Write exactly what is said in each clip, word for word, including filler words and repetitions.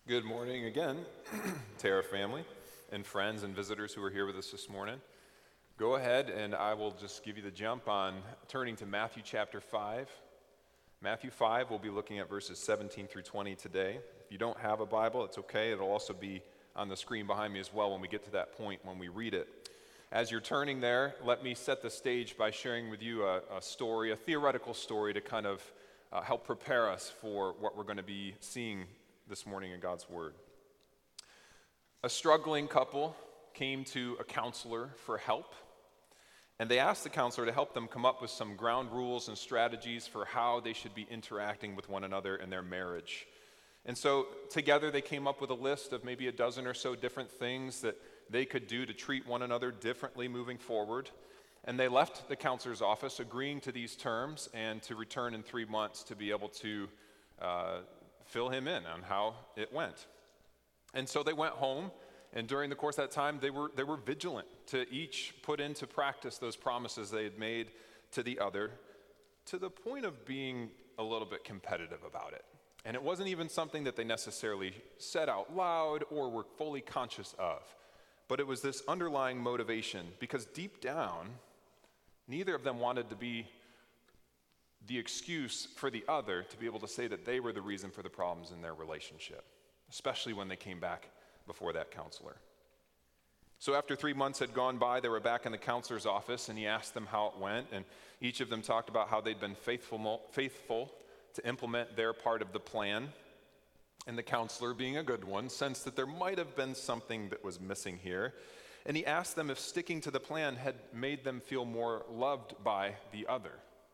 Good morning again, Terra family and friends and visitors who are here with us this morning. Go ahead and I will just give you the jump on turning to Matthew chapter five. Matthew five, we'll be looking at verses seventeen through twenty today. If you don't have a Bible, it's okay. It'll also be on the screen behind me as well when we get to that point when we read it. As you're turning there, let me set the stage by sharing with you a, a story, a theoretical story to kind of uh, help prepare us for what we're going to be seeing this morning in God's Word. A struggling couple came to a counselor for help, and they asked the counselor to help them come up with some ground rules and strategies for how they should be interacting with one another in their marriage. And so together they came up with a list of maybe a dozen or so different things that they could do to treat one another differently moving forward. And they left the counselor's office agreeing to these terms and to return in three months to be able to uh, fill him in on how it went. And so they went home, and during the course of that time, they were they were vigilant to each put into practice those promises they had made to the other, to the point of being a little bit competitive about it. And it wasn't even something that they necessarily said out loud or were fully conscious of, but it was this underlying motivation, because deep down, neither of them wanted to be the excuse for the other to be able to say that they were the reason for the problems in their relationship, especially when they came back before that counselor. So after three months had gone by, they were back in the counselor's office, and he asked them how it went, and each of them talked about how they'd been faithful, faithful to implement their part of the plan. And the counselor, being a good one, sensed that there might have been something that was missing here, and he asked them if sticking to the plan had made them feel more loved by the other.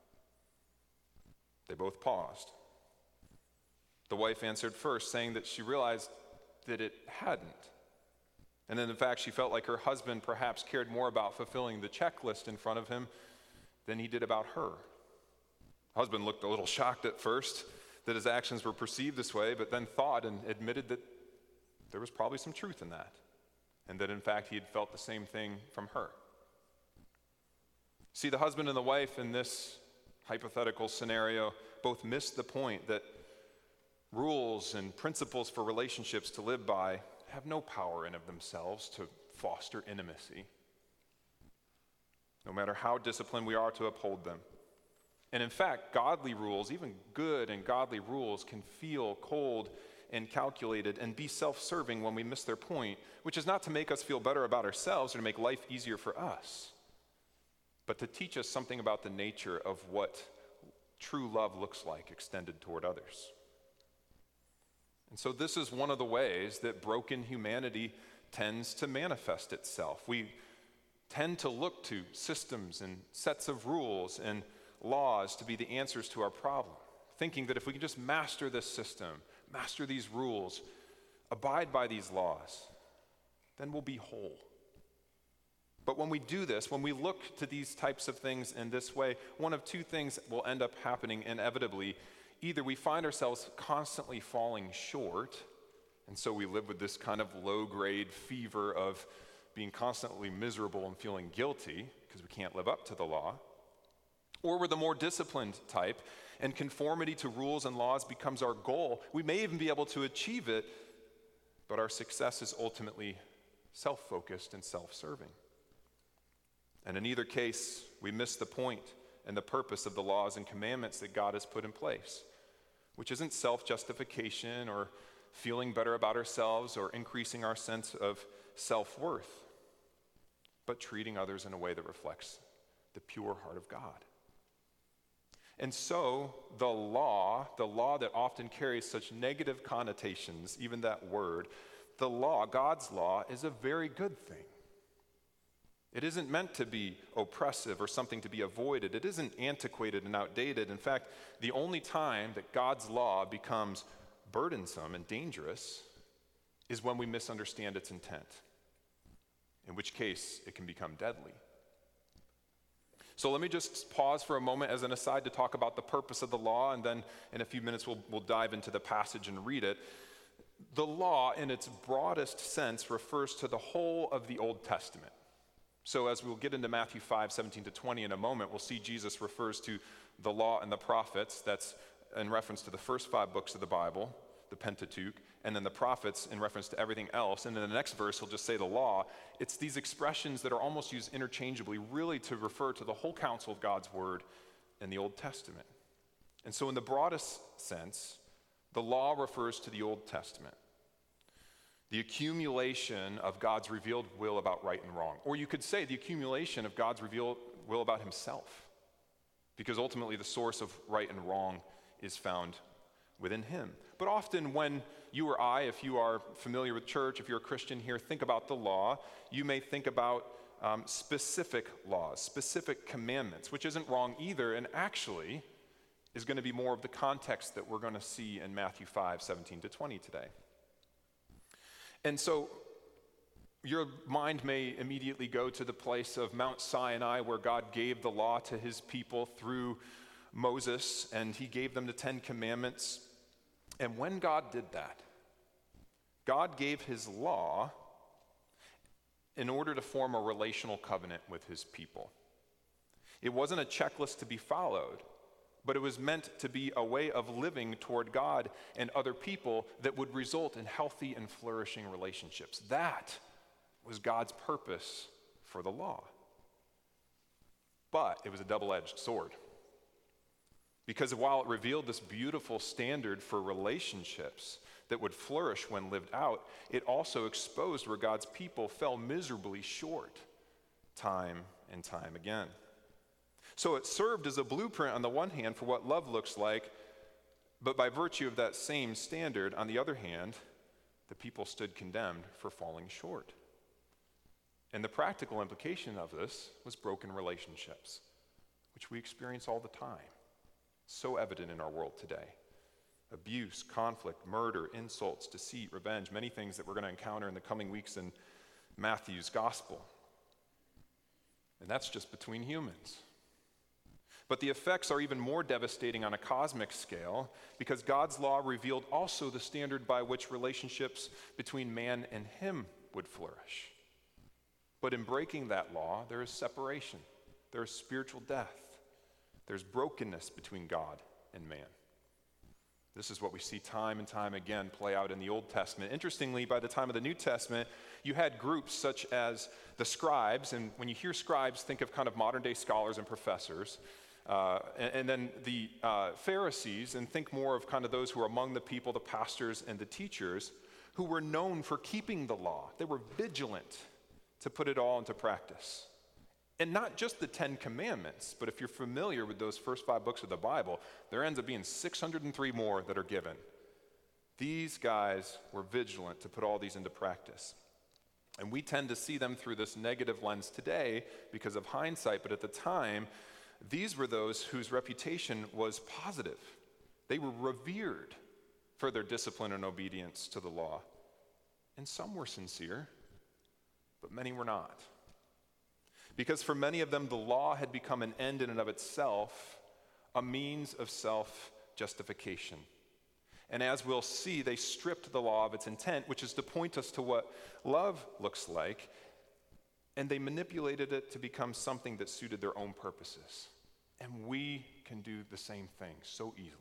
They both paused. The wife answered first, saying that she realized that it hadn't. And then, in fact, she felt like her husband perhaps cared more about fulfilling the checklist in front of him than he did about her. The husband looked a little shocked at first that his actions were perceived this way, but then thought and admitted that there was probably some truth in that, and that, in fact, he had felt the same thing from her. See, the husband and the wife in this hypothetical scenario both missed the point that rules and principles for relationships to live by have no power in of themselves to foster intimacy, no matter how disciplined we are to uphold them. And in fact, godly rules, even good and godly rules, can feel cold and calculated and be self-serving when we miss their point, which is not to make us feel better about ourselves or to make life easier for us, but to teach us something about the nature of what true love looks like extended toward others. And so this is one of the ways that broken humanity tends to manifest itself. We tend to look to systems and sets of rules and laws to be the answers to our problem, thinking that if we can just master this system, master these rules, abide by these laws, then we'll be whole. But when we do this, when we look to these types of things in this way, one of two things will end up happening inevitably. Either we find ourselves constantly falling short, and so we live with this kind of low-grade fever of being constantly miserable and feeling guilty because we can't live up to the law. Or we're the more disciplined type, and conformity to rules and laws becomes our goal. We may even be able to achieve it, but our success is ultimately self-focused and self-serving. And in either case, we miss the point and the purpose of the laws and commandments that God has put in place, which isn't self-justification or feeling better about ourselves or increasing our sense of self-worth, but treating others in a way that reflects the pure heart of God. And so the law, the law that often carries such negative connotations, even that word, the law, God's law, is a very good thing. It isn't meant to be oppressive or something to be avoided. It isn't antiquated and outdated. In fact, the only time that God's law becomes burdensome and dangerous is when we misunderstand its intent, in which case it can become deadly. So let me just pause for a moment as an aside to talk about the purpose of the law, and then in a few minutes we'll, we'll dive into the passage and read it. The law, in its broadest sense, refers to the whole of the Old Testament. So as we'll get into Matthew five, seventeen to twenty in a moment, we'll see Jesus refers to the law and the prophets. That's in reference to the first five books of the Bible. The Pentateuch, and then the prophets in reference to everything else. And in the next verse, he'll just say the law. It's these expressions that are almost used interchangeably, really to refer to the whole counsel of God's word in the Old Testament. And so in the broadest sense, the law refers to the Old Testament, the accumulation of God's revealed will about right and wrong. Or you could say the accumulation of God's revealed will about himself, because ultimately the source of right and wrong is found within him. But often when you or I, if you are familiar with church, if you're a Christian here, think about the law, you may think about um, specific laws, specific commandments, which isn't wrong either, and actually is going to be more of the context that we're going to see in Matthew five, seventeen to twenty today. And so your mind may immediately go to the place of Mount Sinai, where God gave the law to his people through Moses, and he gave them the Ten Commandments. And when God did that, God gave his law in order to form a relational covenant with his people. It wasn't a checklist to be followed, but it was meant to be a way of living toward God and other people that would result in healthy and flourishing relationships. That was God's purpose for the law. But it was a double-edged sword. Because while it revealed this beautiful standard for relationships that would flourish when lived out, it also exposed where God's people fell miserably short time and time again. So it served as a blueprint on the one hand for what love looks like, but by virtue of that same standard, on the other hand, the people stood condemned for falling short. And the practical implication of this was broken relationships, which we experience all the time. So evident in our world today. Abuse, conflict, murder, insults, deceit, revenge, many things that we're going to encounter in the coming weeks in Matthew's gospel. And that's just between humans. But the effects are even more devastating on a cosmic scale, because God's law revealed also the standard by which relationships between man and him would flourish. But in breaking that law, there is separation. There is spiritual death. There's brokenness between God and man. This is what we see time and time again play out in the Old Testament. Interestingly, by the time of the New Testament, you had groups such as the scribes, and when you hear scribes, think of kind of modern-day scholars and professors, uh, and, and then the uh, Pharisees, and think more of kind of those who were among the people, the pastors and the teachers, who were known for keeping the law. They were vigilant to put it all into practice. And not just the Ten Commandments, but if you're familiar with those first five books of the Bible, there ends up being six hundred three more that are given. These guys were vigilant to put all these into practice. And we tend to see them through this negative lens today because of hindsight, but at the time, these were those whose reputation was positive. They were revered for their discipline and obedience to the law. And some were sincere, but many were not. Because for many of them, the law had become an end in and of itself, a means of self-justification. And as we'll see, they stripped the law of its intent, which is to point us to what love looks like, and they manipulated it to become something that suited their own purposes. And we can do the same thing so easily.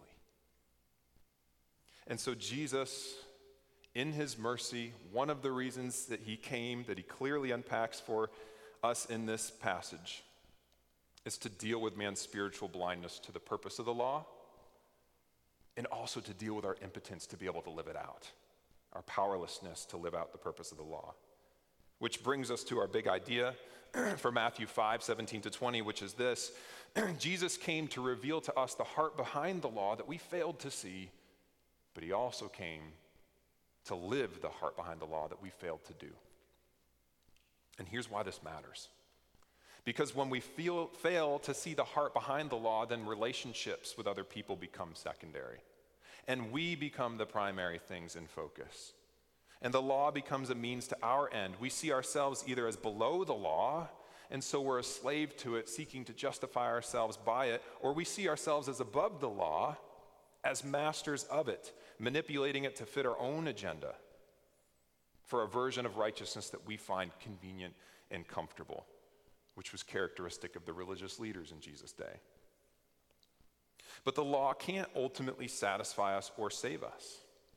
And so Jesus, in his mercy, one of the reasons that he came, that he clearly unpacks for us in this passage, is to deal with man's spiritual blindness to the purpose of the law, and also to deal with our impotence to be able to live it out, our powerlessness to live out the purpose of the law. Which brings us to our big idea for Matthew five, seventeen to twenty, which is this. Jesus came to reveal to us the heart behind the law that we failed to see, but he also came to live the heart behind the law that we failed to do. And here's why this matters. Because when we feel, fail to see the heart behind the law, then relationships with other people become secondary. And we become the primary things in focus. And the law becomes a means to our end. We see ourselves either as below the law, and so we're a slave to it, seeking to justify ourselves by it, or we see ourselves as above the law, as masters of it, manipulating it to fit our own agenda for a version of righteousness that we find convenient and comfortable, which was characteristic of the religious leaders in Jesus' day. But the law can't ultimately satisfy us or save us.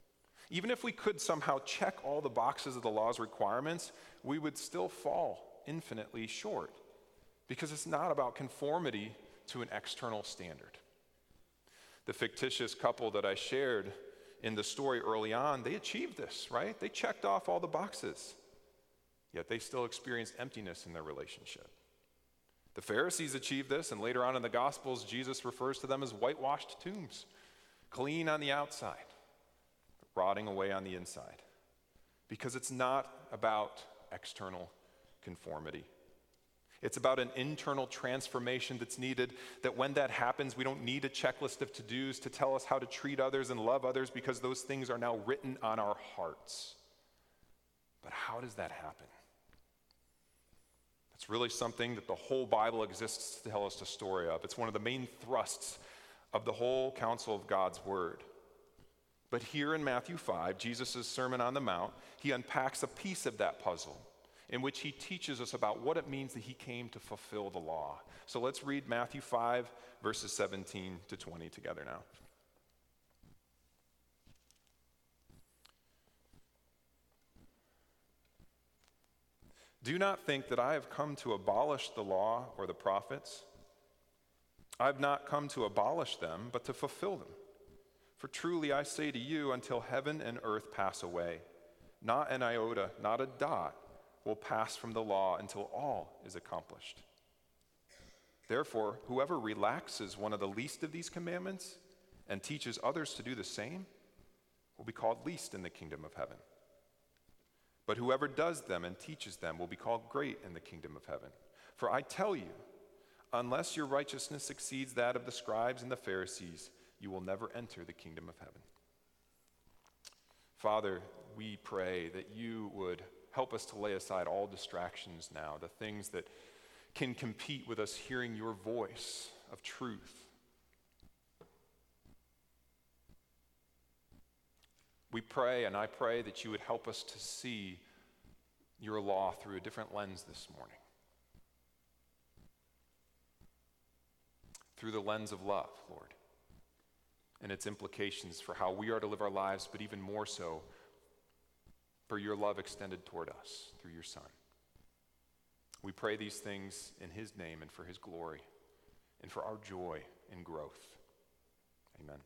Even if we could somehow check all the boxes of the law's requirements, we would still fall infinitely short, because it's not about conformity to an external standard. The fictitious couple that I shared in the story early on, they achieved this, right? They checked off all the boxes, yet they still experienced emptiness in their relationship. The Pharisees achieved this, and later on in the Gospels, Jesus refers to them as whitewashed tombs, clean on the outside, but rotting away on the inside, because it's not about external conformity. It's about an internal transformation that's needed, that when that happens, we don't need a checklist of to-dos to tell us how to treat others and love others, because those things are now written on our hearts. But how does that happen? It's really something that the whole Bible exists to tell us the story of. It's one of the main thrusts of the whole counsel of God's word. But here in Matthew five, Jesus' Sermon on the Mount, he unpacks a piece of that puzzle, in which he teaches us about what it means that he came to fulfill the law. So let's read Matthew five, verses seventeen to twenty together now. Do not think that I have come to abolish the law or the prophets. I have not come to abolish them, but to fulfill them. For truly I say to you, until heaven and earth pass away, not an iota, not a dot, will pass from the law until all is accomplished. Therefore, whoever relaxes one of the least of these commandments and teaches others to do the same will be called least in the kingdom of heaven. But whoever does them and teaches them will be called great in the kingdom of heaven. For I tell you, unless your righteousness exceeds that of the scribes and the Pharisees, you will never enter the kingdom of heaven. Father, we pray that you would help us to lay aside all distractions now, the things that can compete with us hearing your voice of truth. We pray, and I pray that you would help us to see your law through a different lens this morning. Through the lens of love, Lord, and its implications for how we are to live our lives, but even more so, for your love extended toward us through your Son. We pray these things in his name and for his glory and for our joy and growth. Amen.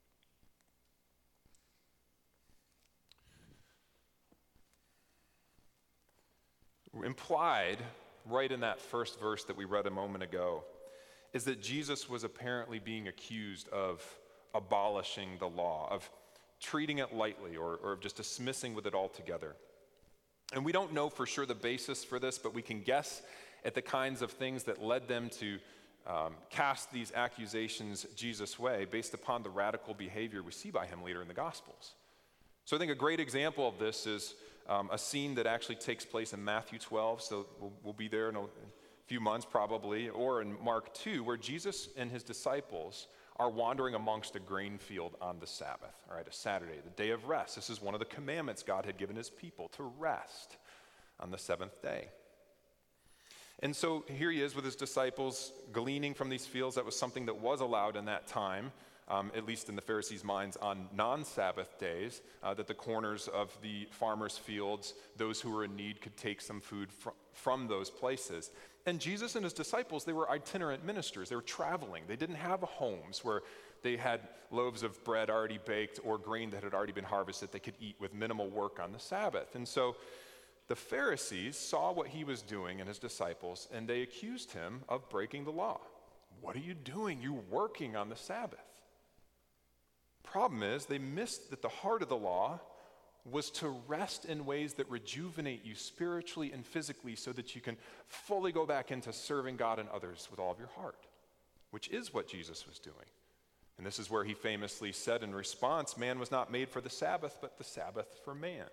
Implied right in that first verse that we read a moment ago is that Jesus was apparently being accused of abolishing the law, of treating it lightly, or, or of just dismissing with it altogether. And we don't know for sure the basis for this, but we can guess at the kinds of things that led them to um, cast these accusations Jesus' way based upon the radical behavior we see by him later in the Gospels. So I think a great example of this is um, a scene that actually takes place in Matthew twelve, so we'll, we'll be there in a few months probably, or in Mark two, where Jesus and his disciples are wandering amongst a grain field on the Sabbath, all right, a Saturday, the day of rest. This is one of the commandments God had given his people, to rest on the seventh day. And so here he is with his disciples gleaning from these fields. That was something that was allowed in that time, um, at least in the Pharisees' minds, on non-Sabbath days, uh, that the corners of the farmers' fields, those who were in need could take some food fr- from those places. And Jesus and his disciples, they were itinerant ministers. They were traveling. They didn't have homes where they had loaves of bread already baked or grain that had already been harvested they could eat with minimal work on the Sabbath. And so the Pharisees saw what he was doing and his disciples, and they accused him of breaking the law. What are you doing? You're working on the Sabbath. Problem is, they missed that the heart of the law was to rest in ways that rejuvenate you spiritually and physically so that you can fully go back into serving God and others with all of your heart, which is what Jesus was doing. And this is where he famously said in response, man was not made for the Sabbath, but the Sabbath for man.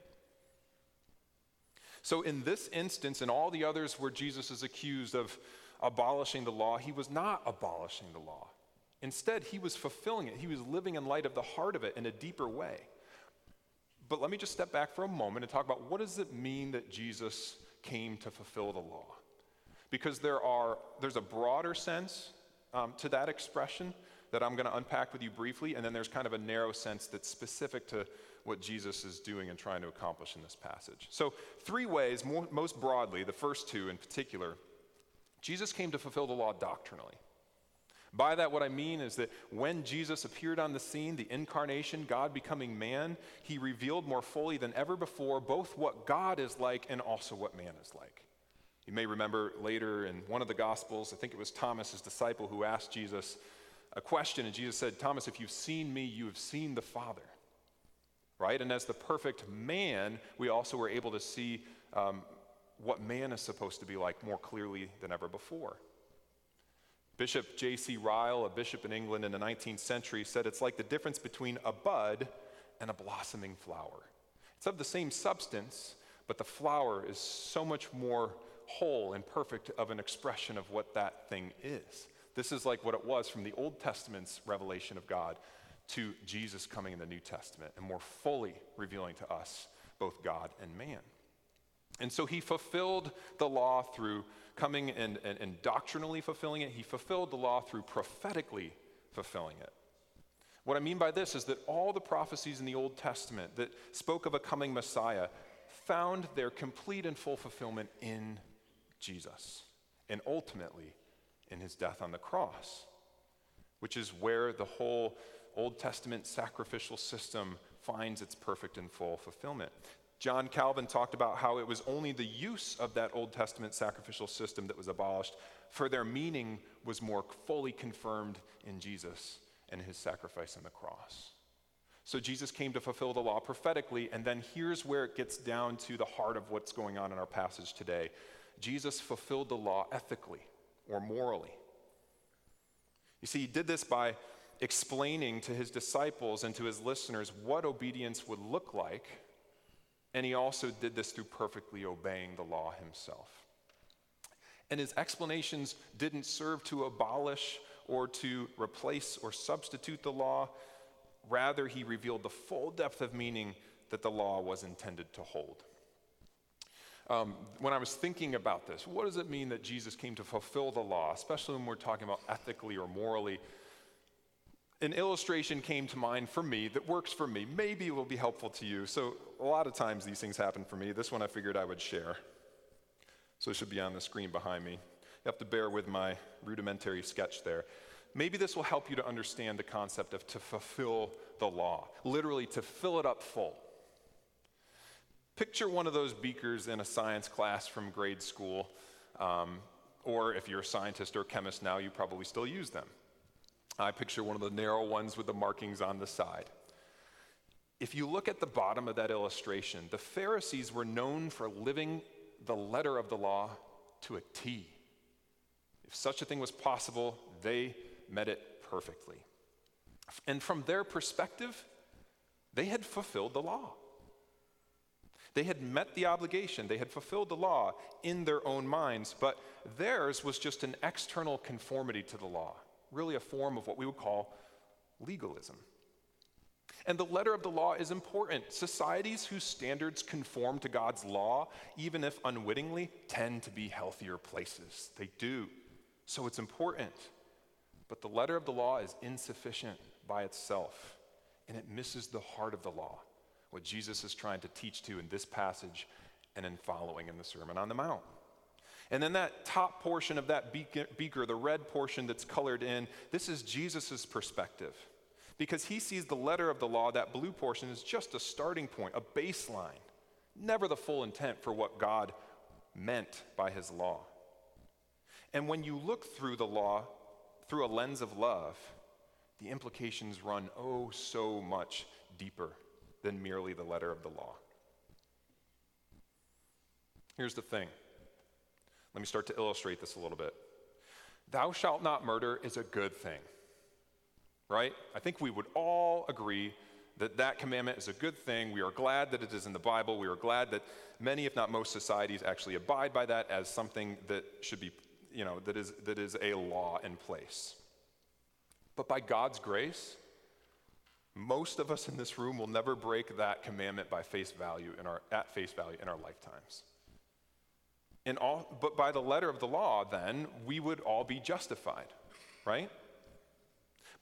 So in this instance and all the others where Jesus is accused of abolishing the law, he was not abolishing the law. Instead, he was fulfilling it. He was living in light of the heart of it in a deeper way. But let me just step back for a moment and talk about what does it mean that Jesus came to fulfill the law? Because there are there's a broader sense um, to that expression that I'm going to unpack with you briefly, and then there's kind of a narrow sense that's specific to what Jesus is doing and trying to accomplish in this passage. So three ways, more, most broadly, the first two in particular, Jesus came to fulfill the law doctrinally. By that, what I mean is that when Jesus appeared on the scene, the incarnation, God becoming man, he revealed more fully than ever before both what God is like and also what man is like. You may remember later in one of the Gospels, I think it was Thomas, his disciple, who asked Jesus a question, and Jesus said, Thomas, if you've seen me, you have seen the Father. Right? And as the perfect man, we also were able to see um, what man is supposed to be like more clearly than ever before. Bishop J C Ryle, a bishop in England in the nineteenth century, said it's like the difference between a bud and a blossoming flower. It's of the same substance, but the flower is so much more whole and perfect of an expression of what that thing is. This is like what it was from the Old Testament's revelation of God to Jesus coming in the New Testament and more fully revealing to us both God and man. And so he fulfilled the law through coming and, and, and doctrinally fulfilling it. He fulfilled the law through prophetically fulfilling it. What I mean by this is that all the prophecies in the Old Testament that spoke of a coming Messiah found their complete and full fulfillment in Jesus, and ultimately in his death on the cross, which is where the whole Old Testament sacrificial system finds its perfect and full fulfillment. John Calvin talked about how it was only the use of that Old Testament sacrificial system that was abolished, for their meaning was more fully confirmed in Jesus and his sacrifice on the cross. So Jesus came to fulfill the law prophetically, and then here's where it gets down to the heart of what's going on in our passage today. Jesus fulfilled the law ethically or morally. You see, he did this by explaining to his disciples and to his listeners what obedience would look like, and he also did this through perfectly obeying the law himself. And his explanations didn't serve to abolish or to replace or substitute the law. Rather, he revealed the full depth of meaning that the law was intended to hold. Um, when I was thinking about this, what does it mean that Jesus came to fulfill the law, especially when we're talking about ethically or morally? An illustration came to mind for me that works for me. Maybe it will be helpful to you. So a lot of times these things happen for me. This one I figured I would share. So it should be on the screen behind me. You have to bear with my rudimentary sketch there. Maybe this will help you to understand the concept of to fulfill the law, literally to fill it up full. Picture one of those beakers in a science class from grade school, um, or if you're a scientist or a chemist now, you probably still use them. I picture one of the narrow ones with the markings on the side. If you look at the bottom of that illustration, the Pharisees were known for living the letter of the law to a T. If such a thing was possible, they met it perfectly. And from their perspective, they had fulfilled the law. They had met the obligation. They had fulfilled the law in their own minds, but theirs was just an external conformity to the law, really a form of what we would call legalism. And the letter of the law is important. Societies whose standards conform to God's law, even if unwittingly, tend to be healthier places. They do. So it's important. But the letter of the law is insufficient by itself, and it misses the heart of the law, what Jesus is trying to teach to in this passage and in following in the Sermon on the Mount. And then that top portion of that beaker, the red portion that's colored in, this is Jesus' perspective. Because he sees the letter of the law, that blue portion, is just a starting point, a baseline, never the full intent for what God meant by his law. And when you look through the law through a lens of love, the implications run oh so much deeper than merely the letter of the law. Here's the thing. Let me start to illustrate this a little bit. Thou shalt not murder is a good thing, right? I think we would all agree that that commandment is a good thing. We are glad that it is in the Bible. We are glad that many, if not most societies, actually abide by that as something that should be, you know, that is that is a law in place. But by God's grace, most of us in this room will never break that commandment by face value in our at face value in our lifetimes. And all, but by the letter of the law, then, we would all be justified, right?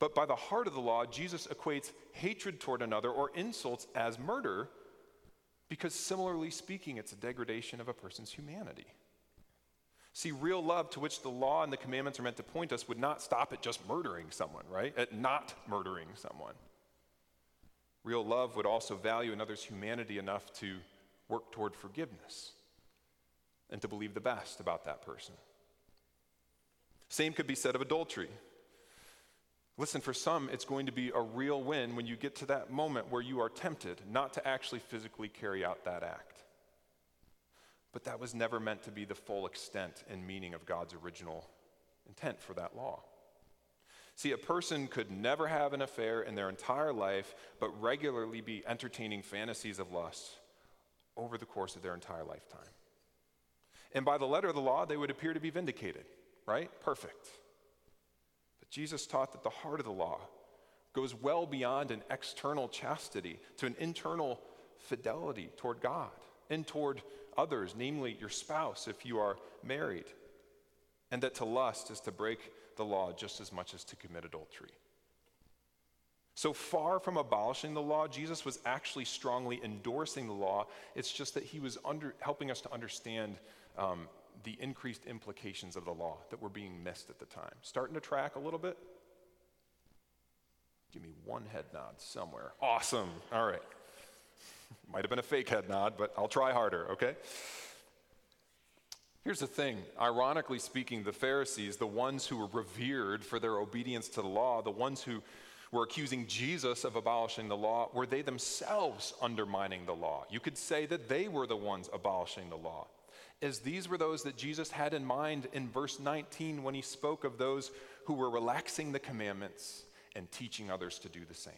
But by the heart of the law, Jesus equates hatred toward another or insults as murder, because similarly speaking, it's a degradation of a person's humanity. See, real love, to which the law and the commandments are meant to point us, would not stop at just murdering someone, right? At not murdering someone. Real love would also value another's humanity enough to work toward forgiveness and to believe the best about that person. Same could be said of adultery. Listen, for some, it's going to be a real win when you get to that moment where you are tempted not to actually physically carry out that act. But that was never meant to be the full extent and meaning of God's original intent for that law. See, a person could never have an affair in their entire life, but regularly be entertaining fantasies of lust over the course of their entire lifetime. And by the letter of the law, they would appear to be vindicated, right? Perfect. But Jesus taught that the heart of the law goes well beyond an external chastity to an internal fidelity toward God and toward others, namely your spouse if you are married, and that to lust is to break the law just as much as to commit adultery. So far from abolishing the law, Jesus was actually strongly endorsing the law. It's just that he was under, helping us to understand um, the increased implications of the law that were being missed at the time. Starting to track a little bit? Give me one head nod somewhere. Awesome. All right. Might have been a fake head nod, but I'll try harder, okay? Here's the thing. Ironically speaking, the Pharisees, the ones who were revered for their obedience to the law, the ones who were accusing Jesus of abolishing the law, were they themselves undermining the law. You could say that they were the ones abolishing the law, as these were those that Jesus had in mind in verse nineteen when he spoke of those who were relaxing the commandments and teaching others to do the same.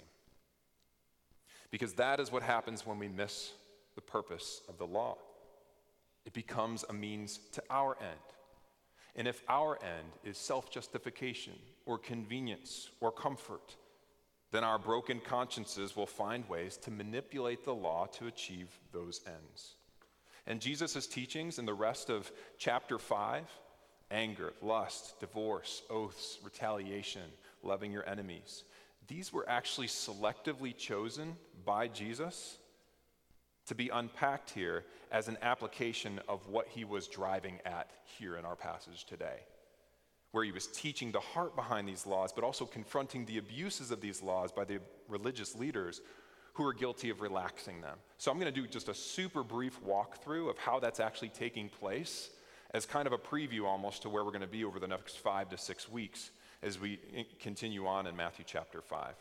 Because that is what happens when we miss the purpose of the law. It becomes a means to our end. And if our end is self-justification or convenience or comfort, then our broken consciences will find ways to manipulate the law to achieve those ends. And Jesus' teachings in the rest of chapter five, anger, lust, divorce, oaths, retaliation, loving your enemies, these were actually selectively chosen by Jesus to be unpacked here as an application of what he was driving at here in our passage today, where he was teaching the heart behind these laws, but also confronting the abuses of these laws by the religious leaders who are guilty of relaxing them. So I'm going to do just a super brief walkthrough of how that's actually taking place as kind of a preview almost to where we're going to be over the next five to six weeks as we continue on in Matthew chapter five.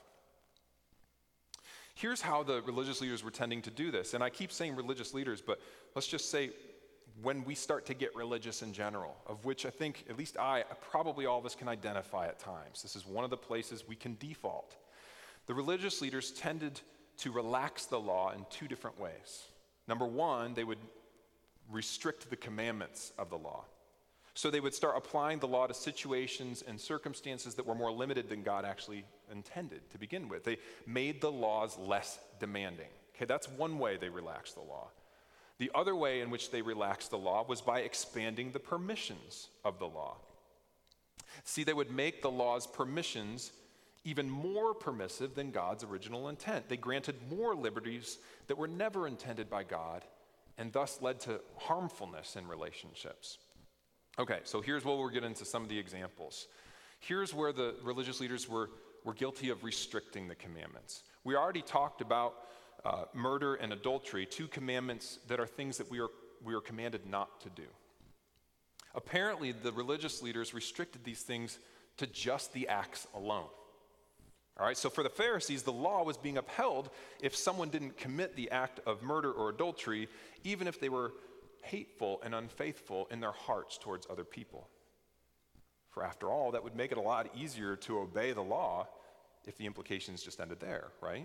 Here's how the religious leaders were tending to do this. And I keep saying religious leaders, but let's just say when we start to get religious in general, of which I think, at least I, probably all of us can identify at times. This is one of the places we can default. The religious leaders tended to relax the law in two different ways. Number one, they would restrict the commandments of the law. So they would start applying the law to situations and circumstances that were more limited than God actually intended to begin with. They made the laws less demanding. Okay, that's one way they relaxed the law. The other way in which they relaxed the law was by expanding the permissions of the law. See, they would make the law's permissions even more permissive than God's original intent. They granted more liberties that were never intended by God and thus led to harmfulness in relationships. Okay, so here's where we'll get into some of the examples. Here's where the religious leaders were, were guilty of restricting the commandments. We already talked about uh, murder and adultery, two commandments that are things that we are, we are commanded not to do. Apparently, the religious leaders restricted these things to just the acts alone. All right, so for the Pharisees, the law was being upheld if someone didn't commit the act of murder or adultery, even if they were hateful and unfaithful in their hearts towards other people. For after all, that would make it a lot easier to obey the law if the implications just ended there, right?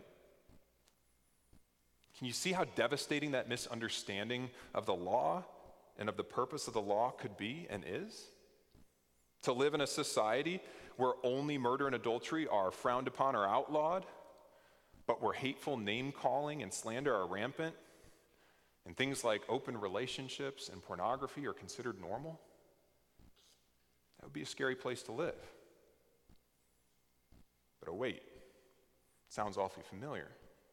Can you see how devastating that misunderstanding of the law and of the purpose of the law could be and is? To live in a society where only murder and adultery are frowned upon or outlawed, but where hateful name-calling and slander are rampant, and things like open relationships and pornography are considered normal? That would be a scary place to live. But oh, wait, sounds awfully familiar.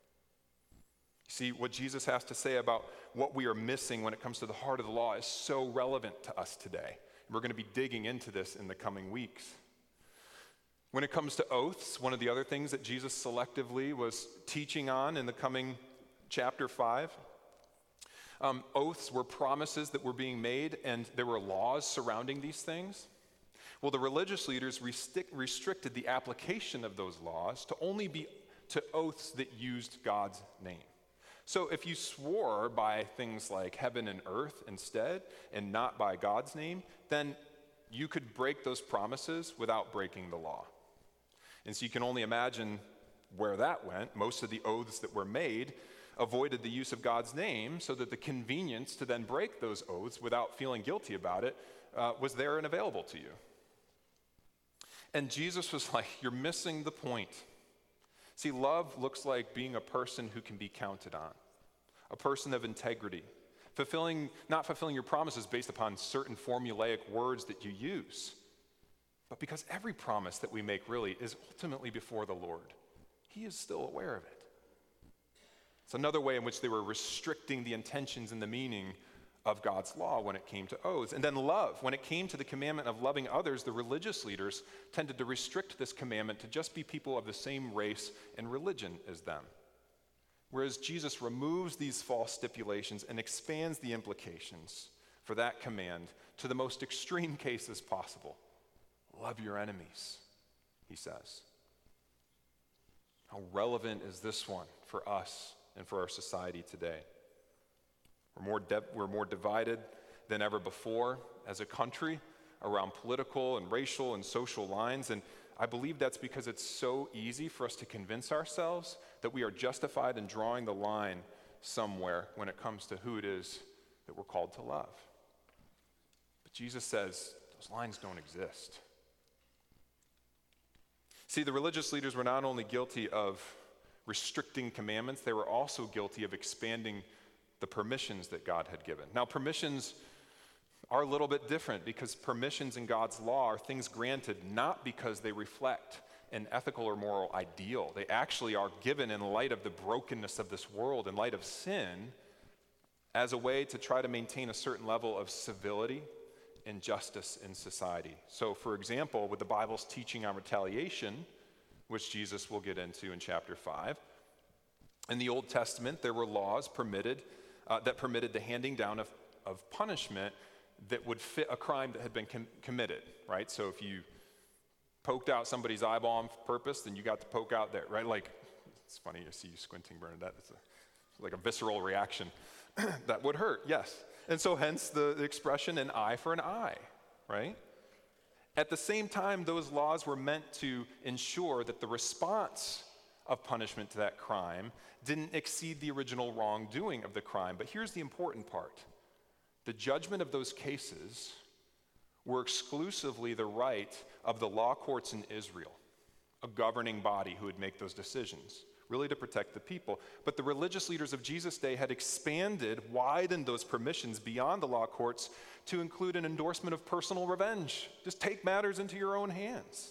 See, what Jesus has to say about what we are missing when it comes to the heart of the law is so relevant to us today. We're going to be digging into this in the coming weeks. When it comes to oaths, one of the other things that Jesus selectively was teaching on in the coming chapter five, um, oaths were promises that were being made, and there were laws surrounding these things. Well, the religious leaders restric- restricted the application of those laws to only be to oaths that used God's name. So if you swore by things like heaven and earth instead, and not by God's name, then you could break those promises without breaking the law. And so you can only imagine where that went. Most of the oaths that were made avoided the use of God's name so that the convenience to then break those oaths without feeling guilty about it uh, was there and available to you. And Jesus was like, you're missing the point. See, love looks like being a person who can be counted on, a person of integrity, fulfilling, not fulfilling your promises based upon certain formulaic words that you use, but because every promise that we make really is ultimately before the Lord. He is still aware of it. It's another way in which they were restricting the intentions and the meaning of God's law when it came to oaths. And then love. When it came to the commandment of loving others, the religious leaders tended to restrict this commandment to just be people of the same race and religion as them. Whereas Jesus removes these false stipulations and expands the implications for that command to the most extreme cases possible. Love your enemies, he says. How relevant is this one for us and for our society today? We're more, de- we're more divided than ever before as a country around political and racial and social lines. And I believe that's because it's so easy for us to convince ourselves that we are justified in drawing the line somewhere when it comes to who it is that we're called to love. But Jesus says those lines don't exist. See, the religious leaders were not only guilty of restricting commandments, they were also guilty of expanding the permissions that God had given. Now, permissions are a little bit different because permissions in God's law are things granted not because they reflect an ethical or moral ideal. They actually are given in light of the brokenness of this world, in light of sin, as a way to try to maintain a certain level of civility and justice in society. So, for example, with the Bible's teaching on retaliation, which Jesus will get into in chapter five, in the Old Testament, there were laws permitted uh, that permitted the handing down of, of punishment that would fit a crime that had been com- committed, right? So if you poked out somebody's eyeball on purpose, then you got to poke out there, right? Like, it's funny to see you squinting, Bernadette. It's, a, it's like a visceral reaction. That would hurt, yes. And so hence the, the expression, an eye for an eye, right? At the same time, those laws were meant to ensure that the response of punishment to that crime didn't exceed the original wrongdoing of the crime. But here's the important part. The judgment of those cases were exclusively the right of the law courts in Israel, a governing body who would make those decisions, really to protect the people. But the religious leaders of Jesus' day had expanded, widened those permissions beyond the law courts to include an endorsement of personal revenge. Just take matters into your own hands.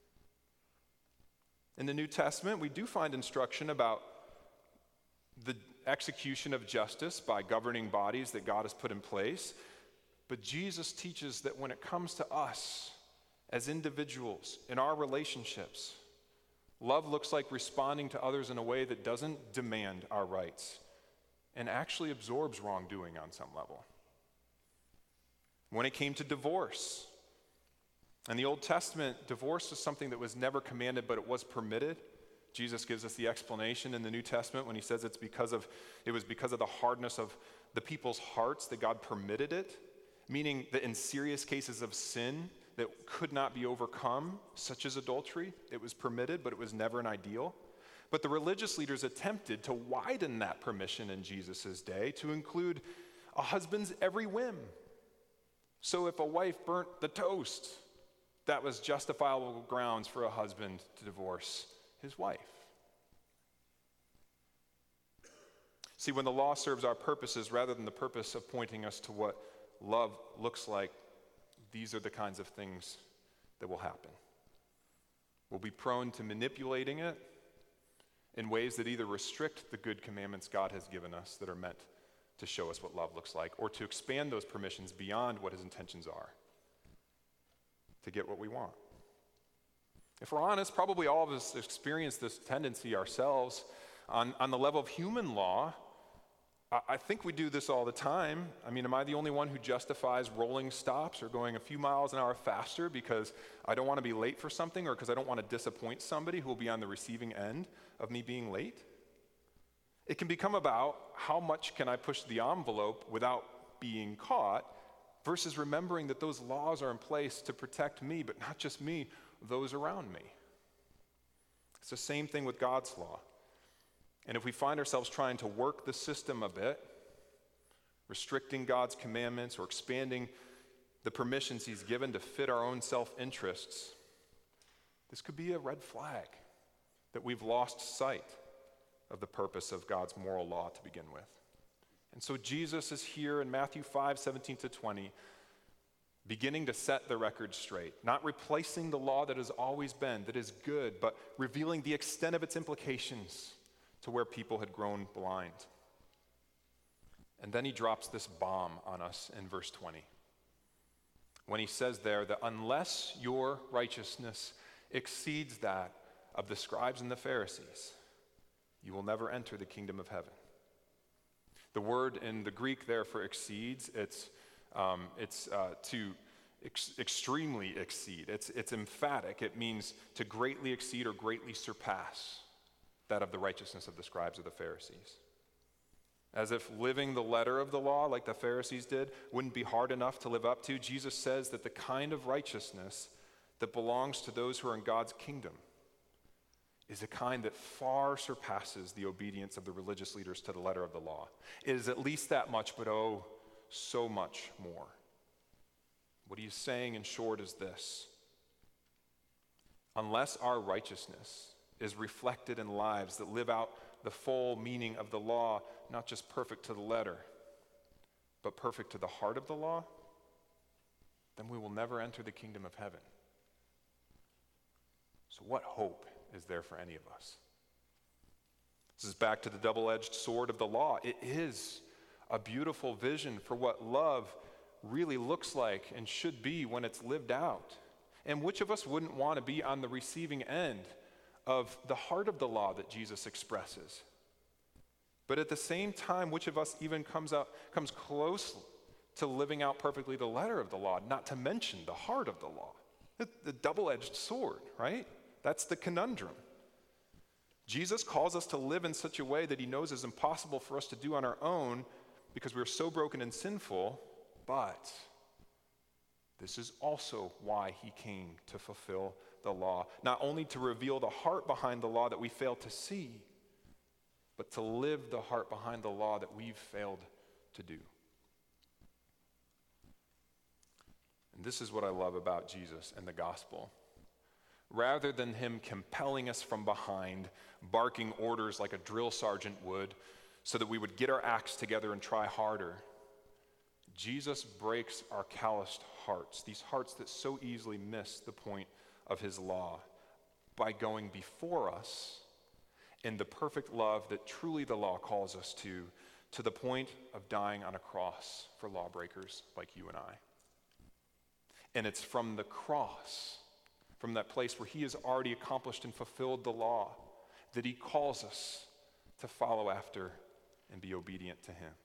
In the New Testament, we do find instruction about the execution of justice by governing bodies that God has put in place. But Jesus teaches that when it comes to us as individuals in our relationships, love looks like responding to others in a way that doesn't demand our rights and actually absorbs wrongdoing on some level. When it came to divorce, in the Old Testament, divorce was something that was never commanded, but it was permitted. Jesus gives us the explanation in the New Testament when he says it's because of it was because of the hardness of the people's hearts that God permitted it, meaning that in serious cases of sin that could not be overcome, such as adultery, it was permitted, but it was never an ideal. But the religious leaders attempted to widen that permission in Jesus' day to include a husband's every whim. So if a wife burnt the toast, that was justifiable grounds for a husband to divorce his wife. See, when the law serves our purposes rather than the purpose of pointing us to what love looks like, these are the kinds of things that will happen. We'll be prone to manipulating it in ways that either restrict the good commandments God has given us that are meant to show us what love looks like, or to expand those permissions beyond what his intentions are to get what we want. If we're honest, probably all of us experience this tendency ourselves. On, on the level of human law, I, I think we do this all the time. I mean, am I the only one who justifies rolling stops or going a few miles an hour faster because I don't want to be late for something, or because I don't want to disappoint somebody who will be on the receiving end of me being late? It can become about how much can I push the envelope without being caught, versus remembering that those laws are in place to protect me, but not just me, those around me. It's the same thing with God's law. And if we find ourselves trying to work the system a bit, restricting God's commandments or expanding the permissions he's given to fit our own self-interests, this could be a red flag that we've lost sight of the purpose of God's moral law to begin with. And so Jesus is here in Matthew five, seventeen to twenty, beginning to set the record straight, not replacing the law that has always been, that is good, but revealing the extent of its implications to where people had grown blind. And then he drops this bomb on us in verse twenty, when he says there that unless your righteousness exceeds that of the scribes and the Pharisees, you will never enter the kingdom of heaven. The word in the Greek there for exceeds, it's um, it's uh, to ex- extremely exceed. It's, it's emphatic. It means to greatly exceed or greatly surpass that of the righteousness of the scribes or the Pharisees. As if living the letter of the law, like the Pharisees did, wouldn't be hard enough to live up to, Jesus says that the kind of righteousness that belongs to those who are in God's kingdom is a kind that far surpasses the obedience of the religious leaders to the letter of the law. It is at least that much, but oh, so much more. What he's saying in short is this: unless our righteousness is reflected in lives that live out the full meaning of the law, not just perfect to the letter, but perfect to the heart of the law, then we will never enter the kingdom of heaven. So what hope is there for any of us? This is back to the double-edged sword of the law. It is a beautiful vision for what love really looks like and should be when it's lived out. And which of us wouldn't want to be on the receiving end of the heart of the law that Jesus expresses? But at the same time, which of us even comes out comes close to living out perfectly the letter of the law, not to mention the heart of the law? The, the double-edged sword, right? That's the conundrum. Jesus calls us to live in such a way that he knows is impossible for us to do on our own because we're so broken and sinful, but this is also why he came to fulfill the law, not only to reveal the heart behind the law that we fail to see, but to live the heart behind the law that we've failed to do. And this is what I love about Jesus and the gospel. Rather than him compelling us from behind, barking orders like a drill sergeant would, so that we would get our acts together and try harder, Jesus breaks our calloused hearts, these hearts that so easily miss the point of his law, by going before us in the perfect love that truly the law calls us to, to the point of dying on a cross for lawbreakers like you and I. And it's from the cross, from that place where he has already accomplished and fulfilled the law, that he calls us to follow after and be obedient to him.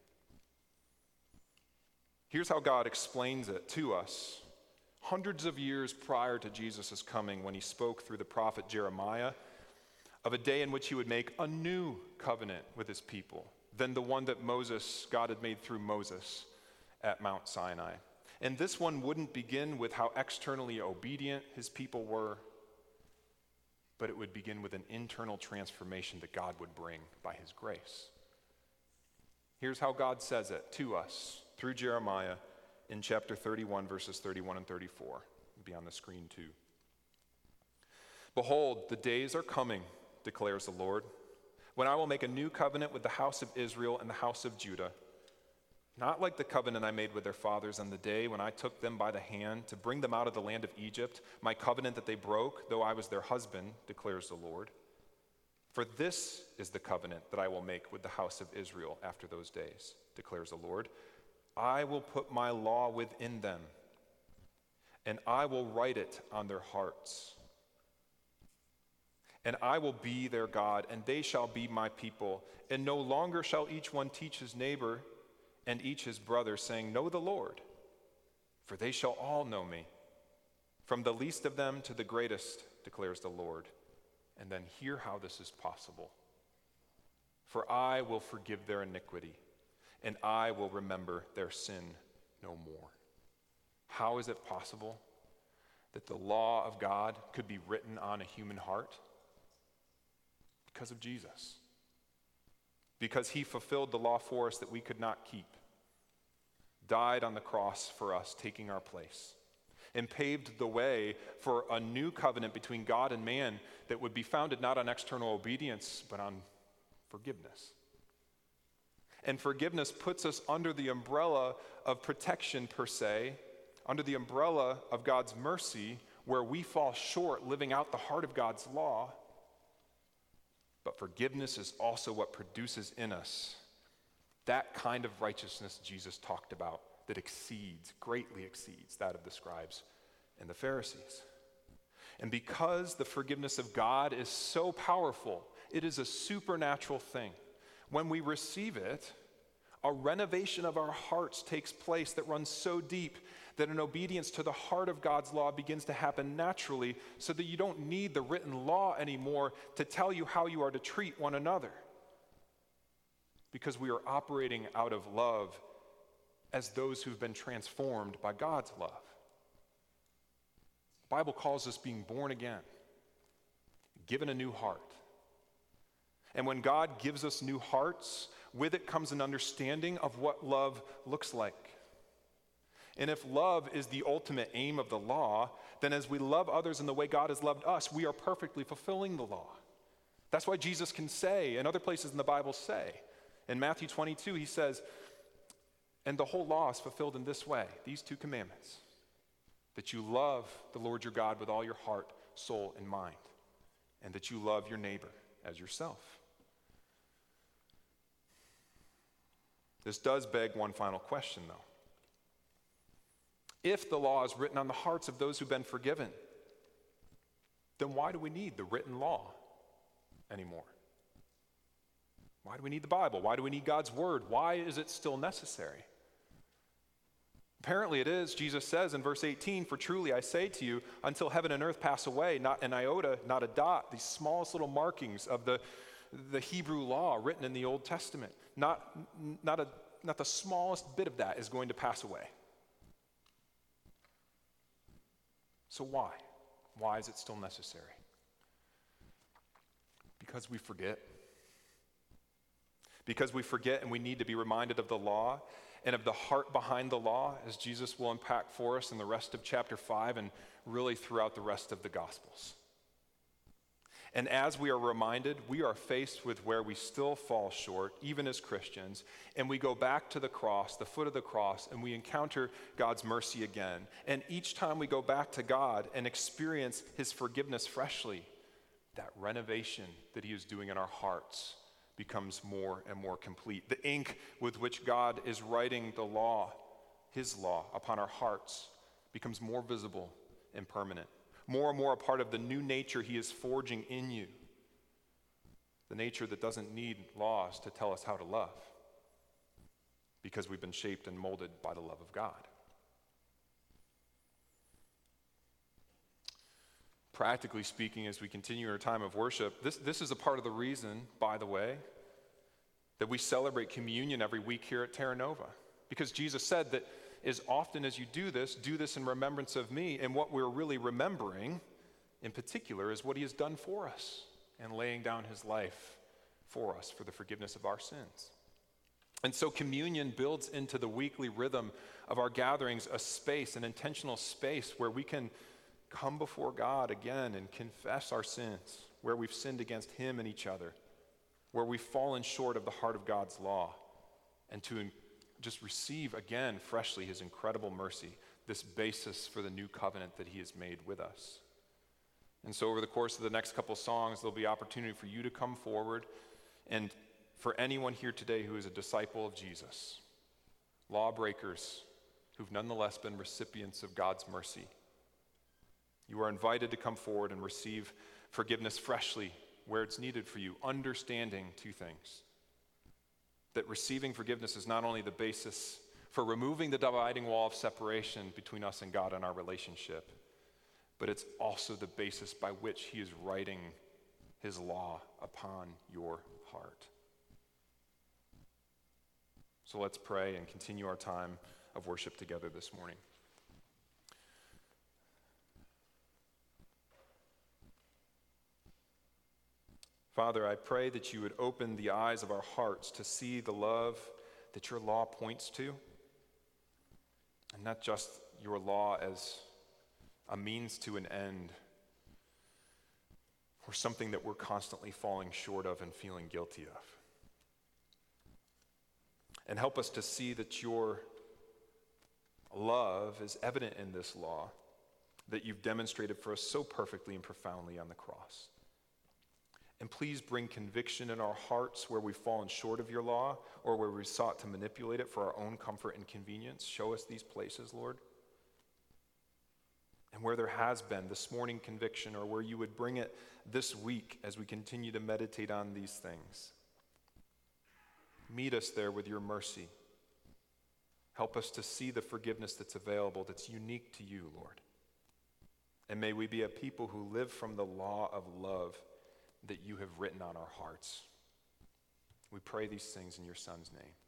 Here's how God explains it to us hundreds of years prior to Jesus' coming, when he spoke through the prophet Jeremiah of a day in which he would make a new covenant with his people than the one that Moses, God had made through Moses at Mount Sinai. And this one wouldn't begin with how externally obedient his people were, but it would begin with an internal transformation that God would bring by his grace. Here's how God says it to us through Jeremiah in chapter thirty-one, verses thirty-one and thirty-four. It'll be on the screen too. Behold, the days are coming, declares the Lord, when I will make a new covenant with the house of Israel and the house of Judah. Not like the covenant I made with their fathers on the day when I took them by the hand to bring them out of the land of Egypt, my covenant that they broke, though I was their husband, declares the Lord. For this is the covenant that I will make with the house of Israel after those days, declares the Lord. I will put my law within them, and I will write it on their hearts. And I will be their God, and they shall be my people. And no longer shall each one teach his neighbor and each his brother, saying, Know the Lord, for they shall all know me, from the least of them to the greatest, declares the Lord. And then hear how this is possible. For I will forgive their iniquity, and I will remember their sin no more. How is it possible that the law of God could be written on a human heart? Because of Jesus. Because he fulfilled the law for us that we could not keep, died on the cross for us, taking our place, and paved the way for a new covenant between God and man that would be founded not on external obedience, but on forgiveness. And forgiveness puts us under the umbrella of protection per se, under the umbrella of God's mercy, where we fall short living out the heart of God's law. But forgiveness is also what produces in us that kind of righteousness Jesus talked about that exceeds, greatly exceeds that of the scribes and the Pharisees. And because the forgiveness of God is so powerful, it is a supernatural thing. When we receive it, a renovation of our hearts takes place that runs so deep that an obedience to the heart of God's law begins to happen naturally, so that you don't need the written law anymore to tell you how you are to treat one another. Because we are operating out of love as those who've been transformed by God's love. The Bible calls us being born again, given a new heart. And when God gives us new hearts, with it comes an understanding of what love looks like. And if love is the ultimate aim of the law, then as we love others in the way God has loved us, we are perfectly fulfilling the law. That's why Jesus can say, and other places in the Bible say, in Matthew twenty-two, he says, and the whole law is fulfilled in this way, these two commandments, that you love the Lord your God with all your heart, soul, and mind, and that you love your neighbor as yourself. This does beg one final question, though. If the law is written on the hearts of those who've been forgiven, then why do we need the written law anymore? Why do we need the Bible? Why do we need God's word? Why is it still necessary? Apparently it is. Jesus says in verse eighteen, for truly I say to you, until heaven and earth pass away, not an iota, not a dot, these smallest little markings of the, the Hebrew law written in the Old Testament, not, not, a, not the smallest bit of that is going to pass away. So why? Why is it still necessary? Because we forget. Because we forget and we need to be reminded of the law and of the heart behind the law, as Jesus will unpack for us in the rest of chapter five and really throughout the rest of the Gospels. And as we are reminded, we are faced with where we still fall short, even as Christians, and we go back to the cross, the foot of the cross, and we encounter God's mercy again. And each time we go back to God and experience his forgiveness freshly, that renovation that he is doing in our hearts becomes more and more complete. The ink with which God is writing the law, his law, upon our hearts becomes more visible and permanent. More and more a part of the new nature he is forging in you. The nature that doesn't need laws to tell us how to love, because we've been shaped and molded by the love of God. Practically speaking, as we continue our time of worship, this, this is a part of the reason, by the way, that we celebrate communion every week here at Terra Nova. Because Jesus said that as often as you do this, do this in remembrance of me. And what we're really remembering, in particular, is what he has done for us and laying down his life for us for the forgiveness of our sins. And so communion builds into the weekly rhythm of our gatherings a space, an intentional space where we can come before God again and confess our sins, where we've sinned against him and each other, where we've fallen short of the heart of God's law, and to just receive again freshly his incredible mercy, this basis for the new covenant that he has made with us. And so over the course of the next couple songs, there'll be opportunity for you to come forward, and for anyone here today who is a disciple of Jesus, lawbreakers who've nonetheless been recipients of God's mercy, you are invited to come forward and receive forgiveness freshly where it's needed for you, understanding two things. That receiving forgiveness is not only the basis for removing the dividing wall of separation between us and God in our relationship, but it's also the basis by which he is writing his law upon your heart. So let's pray and continue our time of worship together this morning. Father, I pray that you would open the eyes of our hearts to see the love that your law points to, and not just your law as a means to an end, or something that we're constantly falling short of and feeling guilty of. And help us to see that your love is evident in this law that you've demonstrated for us so perfectly and profoundly on the cross. And please bring conviction in our hearts where we've fallen short of your law or where we've sought to manipulate it for our own comfort and convenience. Show us these places, Lord. And where there has been this morning conviction, or where you would bring it this week as we continue to meditate on these things. Meet us there with your mercy. Help us to see the forgiveness that's available, that's unique to you, Lord. And may we be a people who live from the law of love that you have written on our hearts. We pray these things in your Son's name.